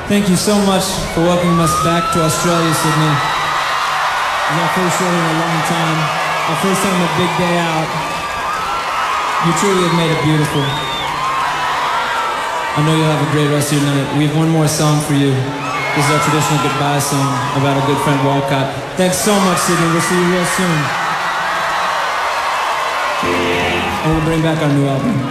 Thank you so much for welcoming us back to Australia, Sydney. It's our first show in a long time. Our first time a big day out. You truly have made it beautiful. I know you'll have a great rest of your night. We have one more song for you. This is our traditional goodbye song about our good friend Walcott. Thanks so much, Sydney. We'll see you real soon. And we'll bring back our new album.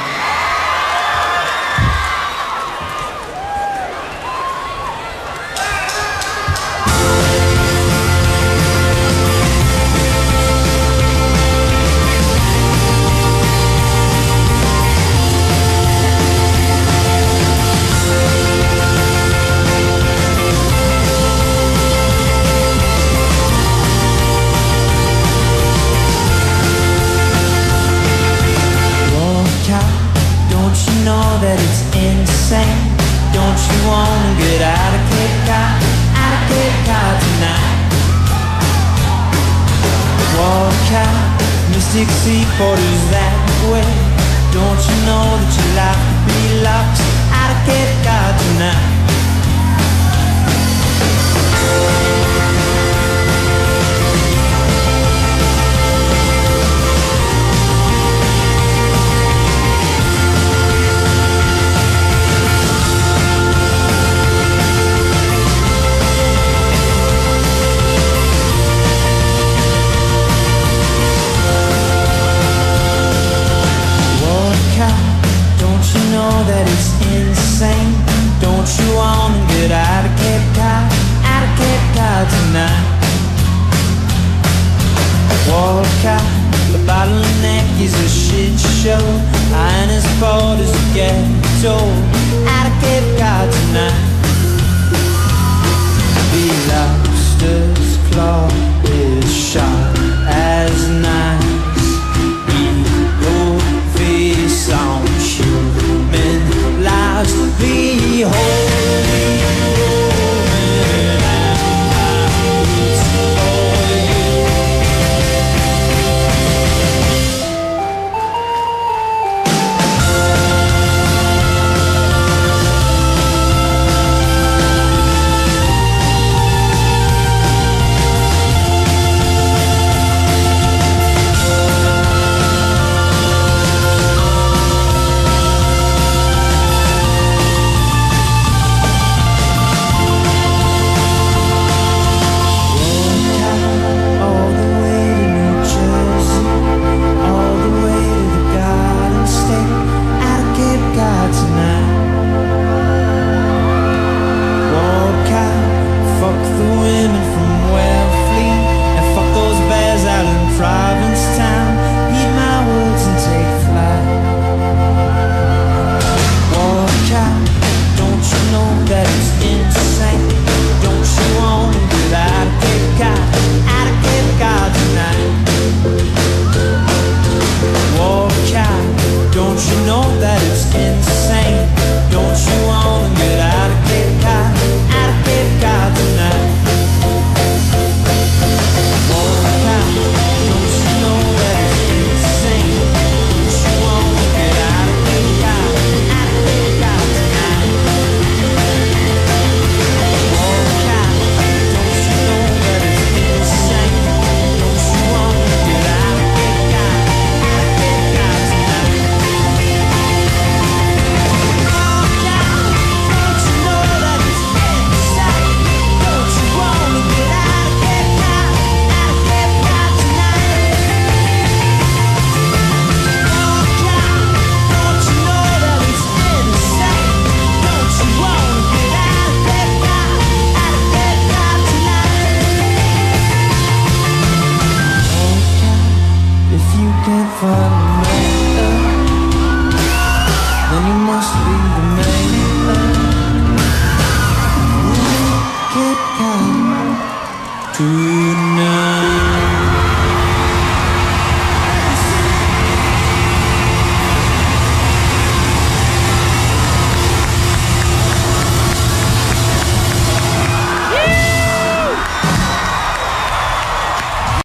Dixie borders that way. Don't you know that your life could be locked out of Cape Cod tonight? That it's insane. Don't you want to get out of Cape Cod tonight? Walcott, the bottleneck is a shit show. Highness borders get told out of Cape Cod tonight.